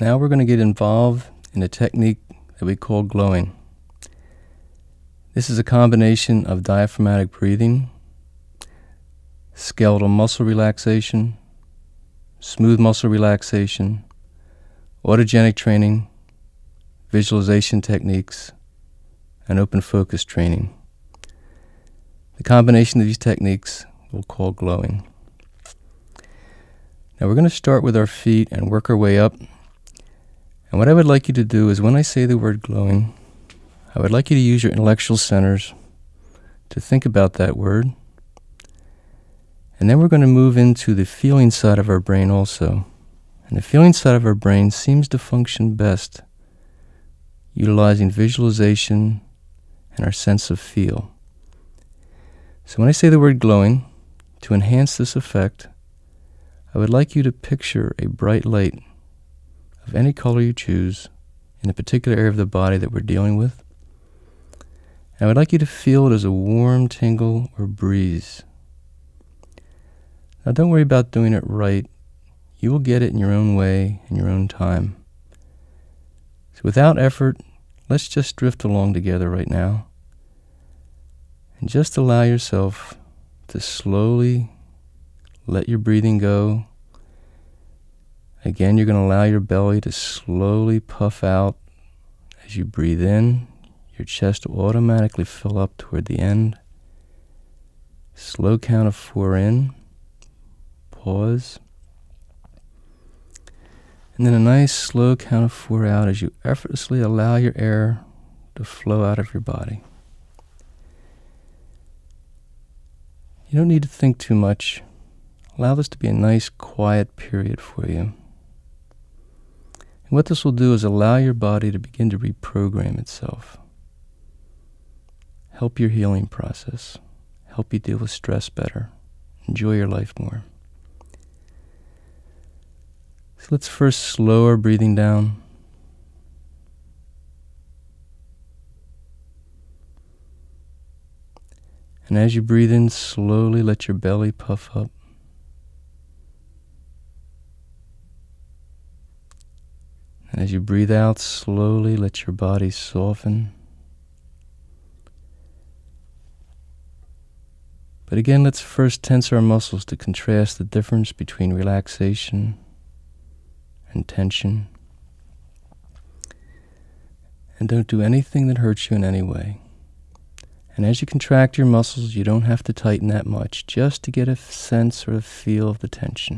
Now we're going to get involved in a technique that we call glowing. This is a combination of diaphragmatic breathing, skeletal muscle relaxation, smooth muscle relaxation, autogenic training, visualization techniques, and open focus training. The combination of these techniques we'll call glowing. Now we're going to start with our feet and work our way up. And what I would like you to do is when I say the word glowing, I would like you to use your intellectual centers to think about that word. And then we're going to move into the feeling side of our brain also. And the feeling side of our brain seems to function best utilizing visualization and our sense of feel. So when I say the word glowing, to enhance this effect, I would like you to picture a bright light of any color you choose in a particular area of the body that we're dealing with. And I would like you to feel it as a warm tingle or breeze. Now don't worry about doing it right. You will get it in your own way, in your own time. So without effort, let's just drift along together right now. And just allow yourself to slowly let your breathing go. Again, you're going to allow your belly to slowly puff out as you breathe in. Your chest will automatically fill up toward the end. Slow count of 4 in. Pause. And then a nice slow count of 4 out as you effortlessly allow your air to flow out of your body. You don't need to think too much. Allow this to be a nice, quiet period for you. And what this will do is allow your body to begin to reprogram itself. Help your healing process. Help you deal with stress better. Enjoy your life more. So let's first slow our breathing down. And as you breathe in, slowly let your belly puff up. And as you breathe out, slowly let your body soften. But again, let's first tense our muscles to contrast the difference between relaxation and tension. And don't do anything that hurts you in any way. And as you contract your muscles, you don't have to tighten that much, just to get a sense or a feel of the tension.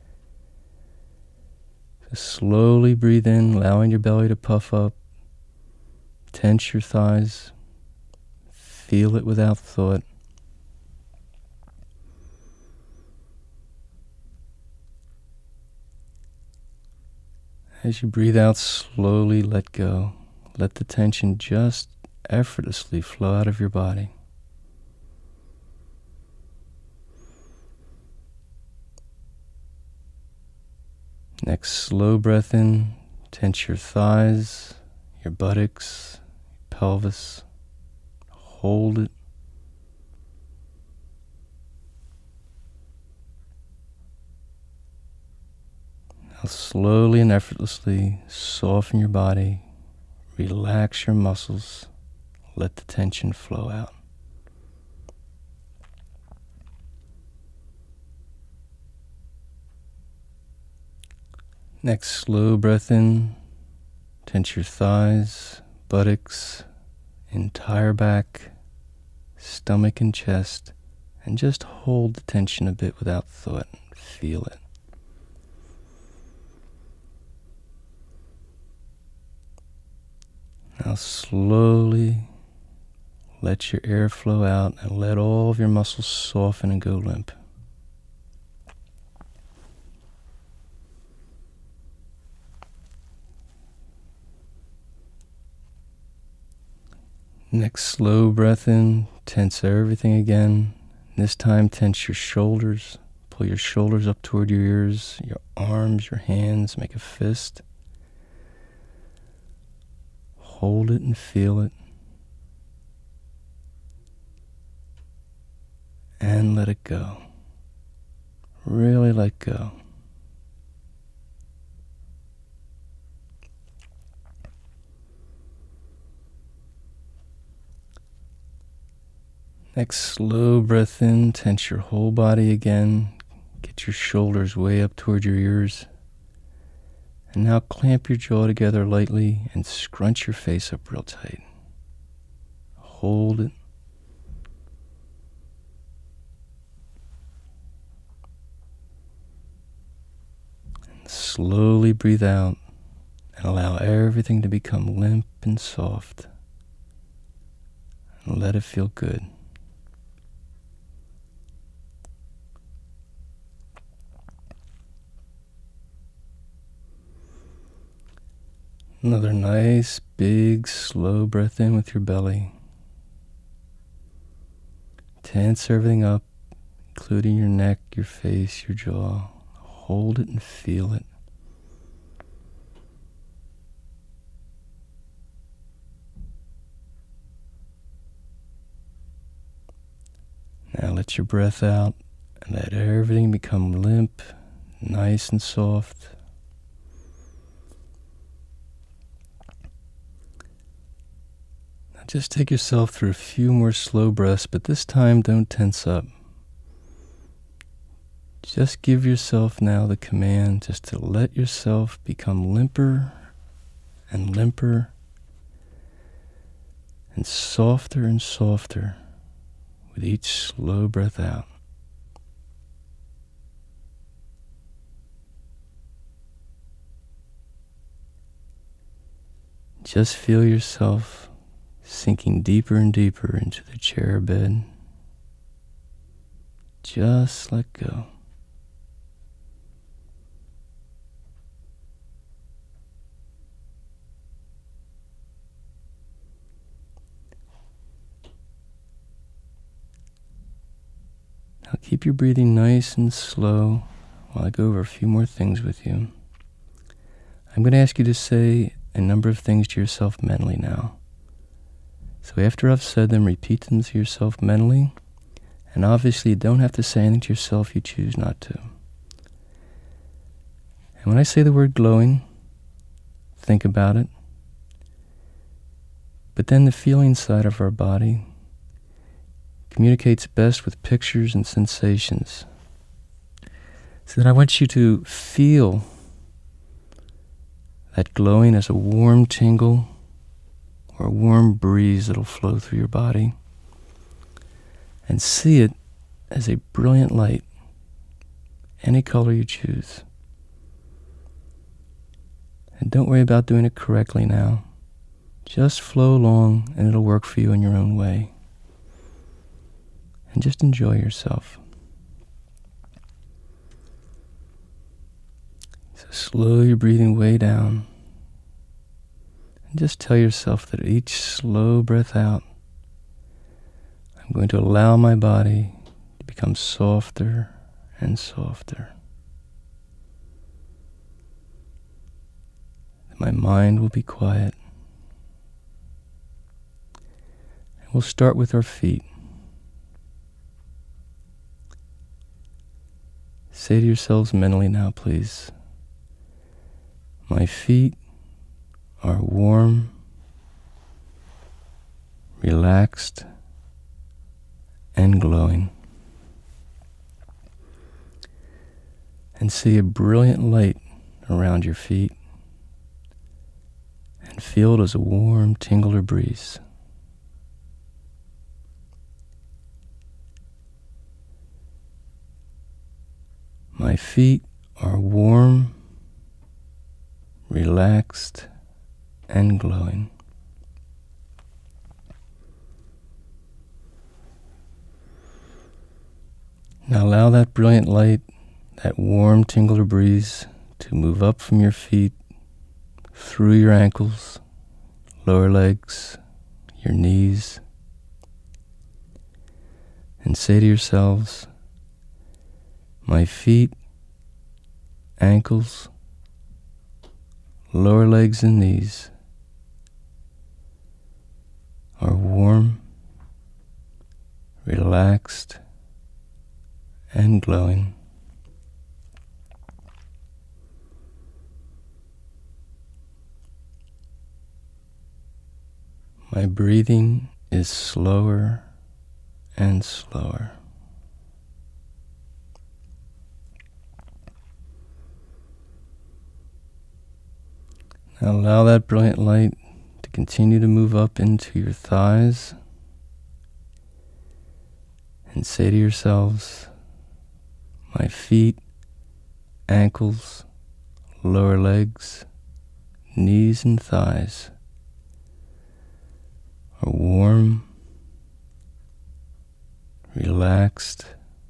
So slowly breathe in, allowing your belly to puff up. Tense your thighs. Feel it without thought. As you breathe out, slowly let go. Let the tension just effortlessly flow out of your body. Next, slow breath in. Tense your thighs, your buttocks, your pelvis. Hold it. Now slowly and effortlessly soften your body. Relax your muscles. Let the tension flow out. Next, slow breath in. Tense your thighs, buttocks, entire back, stomach and chest, and just hold the tension a bit without thought. Feel it. Now slowly let your air flow out and let all of your muscles soften and go limp. Next, slow breath in, tense everything again. This time, tense your shoulders. Pull your shoulders up toward your ears, your arms, your hands, make a fist. Hold it and feel it. And let it go. Really let go. Next, slow breath in, tense your whole body again. Get your shoulders way up toward your ears. And now clamp your jaw together lightly and scrunch your face up real tight. Hold it. And slowly breathe out and allow everything to become limp and soft. And let it feel good. Another nice, big, slow breath in with your belly. Tense everything up, including your neck, your face, your jaw. Hold it and feel it. Now let your breath out and let everything become limp, nice and soft. Just take yourself through a few more slow breaths, but this time don't tense up. Just give yourself now the command just to let yourself become limper and limper and softer with each slow breath out. Just feel yourself sinking deeper and deeper into the chair or bed. Just let go. Now keep your breathing nice and slow while I go over a few more things with you. I'm going to ask you to say a number of things to yourself mentally now. So after I've said them, repeat them to yourself mentally. And obviously you don't have to say anything to yourself you choose not to. And when I say the word glowing, think about it. But then the feeling side of our body communicates best with pictures and sensations. So then I want you to feel that glowing as a warm tingle or a warm breeze that'll flow through your body, and see it as a brilliant light, any color you choose. And don't worry about doing it correctly now. Just flow along and it'll work for you in your own way. And just enjoy yourself. So slow your breathing way down. And just tell yourself that each slow breath out, I'm going to allow my body to become softer and softer. My mind will be quiet. And we'll start with our feet. Say to yourselves mentally now, please, my feet are warm, relaxed, and glowing. And see a brilliant light around your feet and feel it as a warm tingle or breeze. My feet are warm, relaxed, and glowing. Now allow that brilliant light, that warm tingle or breeze to move up from your feet, through your ankles, lower legs, your knees, and say to yourselves, my feet, ankles, lower legs and knees are warm, relaxed, and glowing. My breathing is slower and slower. Now allow that brilliant light to continue to move up into your thighs, and say to yourselves, my feet, ankles, lower legs, knees and thighs are warm, relaxed,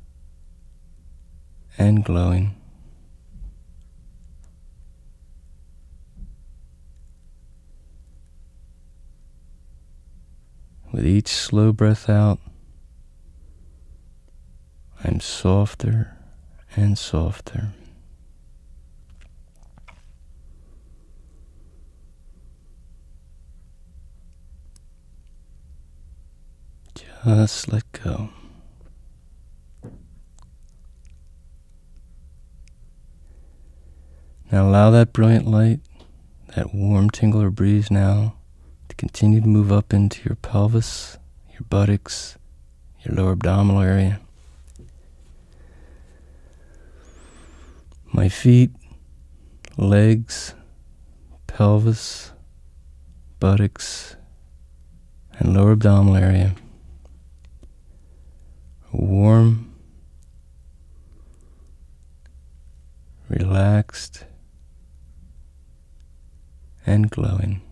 and glowing. With each slow breath out, I'm softer and softer. Just let go. Now allow that brilliant light, that warm tingler breeze now, to continue to move up into your pelvis, your buttocks, your lower abdominal area. My feet, legs, pelvis, buttocks, and lower abdominal area are warm, relaxed, and glowing.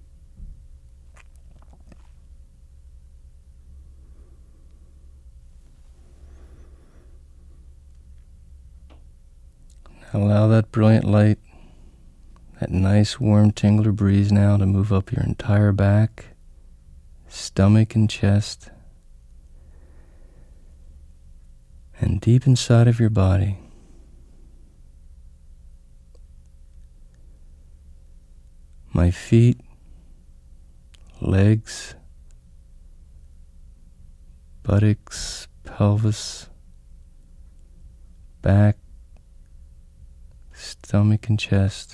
Allow that brilliant light, that nice warm tingler breeze now to move up your entire back, stomach and chest, and deep inside of your body. My feet, legs, buttocks, pelvis, back, stomach and chest,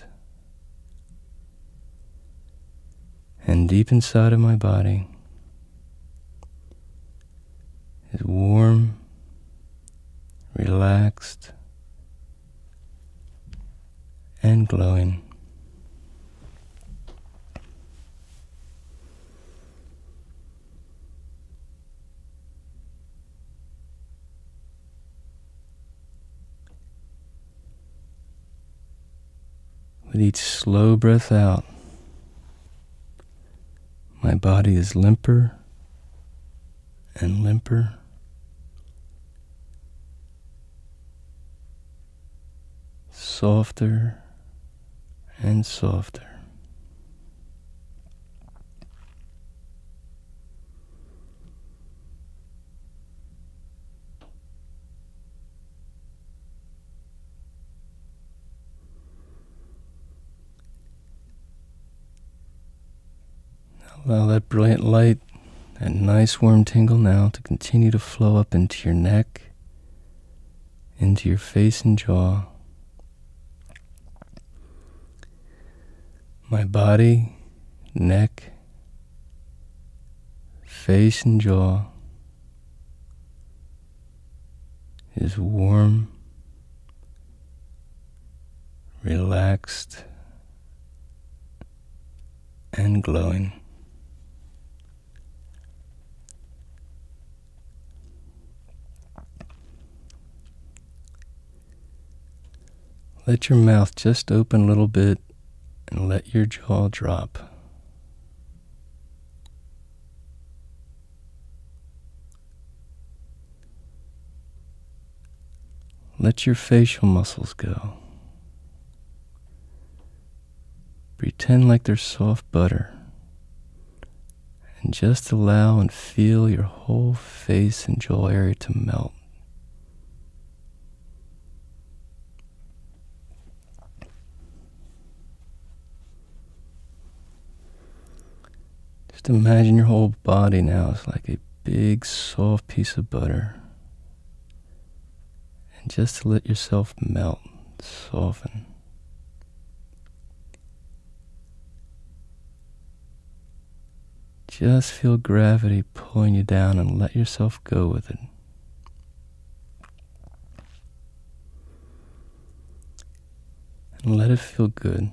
and deep inside of my body is warm, relaxed, and glowing. With each slow breath out, my body is limper and limper, softer and softer. Allow that brilliant light, that nice warm tingle now to continue to flow up into your neck, into your face and jaw. My body, neck, face and jaw is warm, relaxed, and glowing. Let your mouth just open a little bit and let your jaw drop. Let your facial muscles go. Pretend like they're soft butter, and just allow and feel your whole face and jaw area to melt. Just imagine your whole body now is like a big soft piece of butter. And just to let yourself melt, soften. Just feel gravity pulling you down and let yourself go with it. And let it feel good.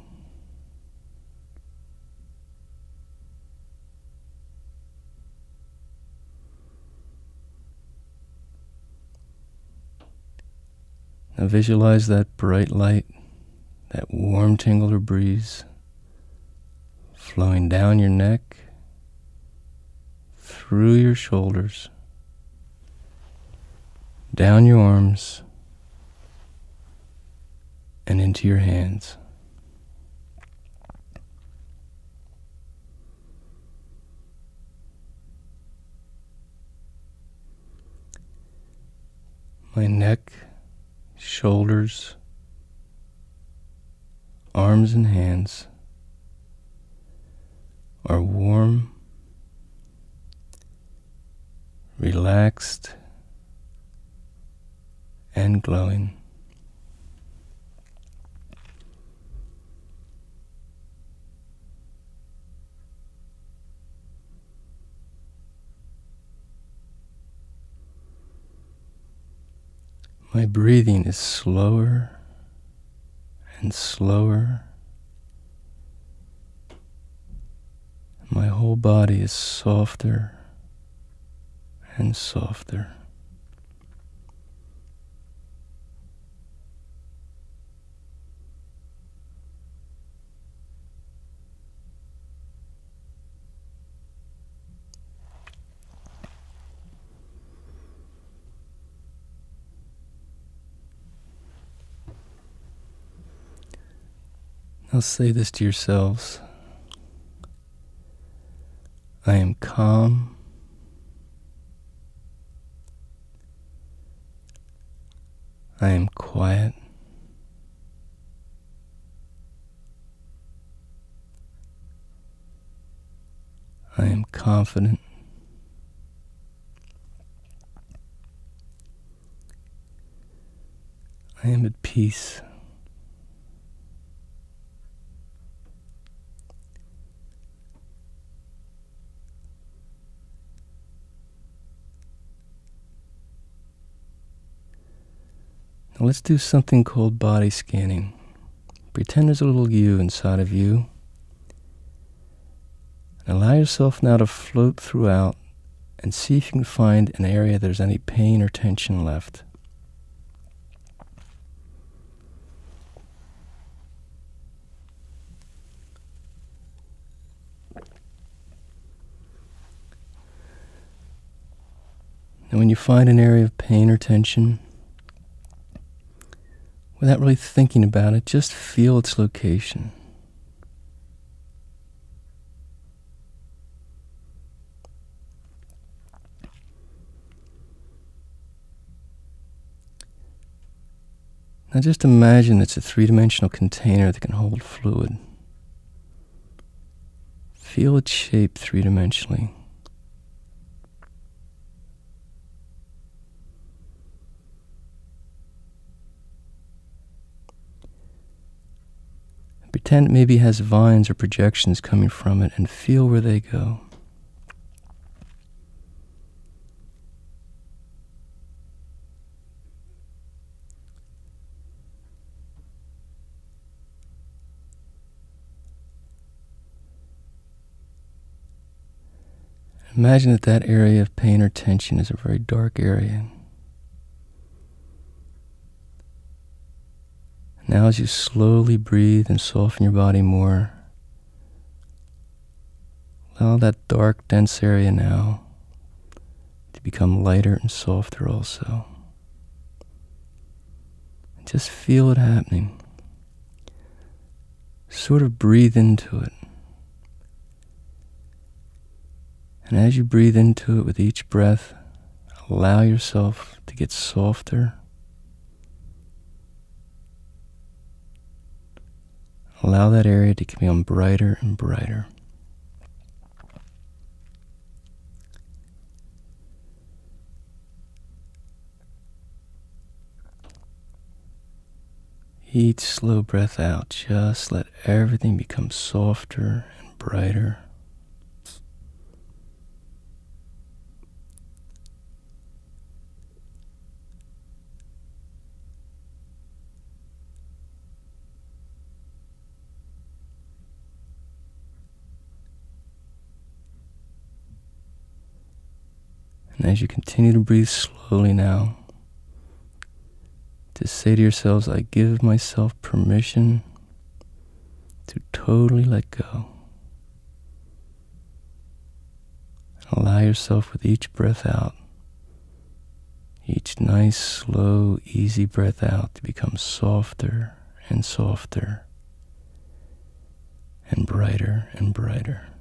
Now visualize that bright light, that warm tingle or breeze flowing down your neck, through your shoulders, down your arms, and into your hands. My neck, shoulders, arms and hands are warm, relaxed, and glowing. My breathing is slower and slower. My whole body is softer and softer. Now say this to yourselves. I am calm. I am quiet. I am confident. I am at peace. Now let's do something called body scanning. Pretend there's a little you inside of you. And allow yourself now to float throughout and see if you can find an area there's any pain or tension left. And when you find an area of pain or tension, without really thinking about it, just feel its location. Now just imagine it's a three-dimensional container that can hold fluid. Feel its shape three-dimensionally. Pretend it maybe has vines or projections coming from it and feel where they go. Imagine that that area of pain or tension is a very dark area. Now as you slowly breathe and soften your body more, allow that dark, dense area now to become lighter and softer also. And just feel it happening. Sort of breathe into it. And as you breathe into it with each breath, allow yourself to get softer. Allow that area to become brighter and brighter. Each slow breath out, just let everything become softer and brighter. And as you continue to breathe slowly now, to say to yourselves, I give myself permission to totally let go. Allow yourself with each breath out, each nice, slow, easy breath out to become softer and softer and brighter and brighter.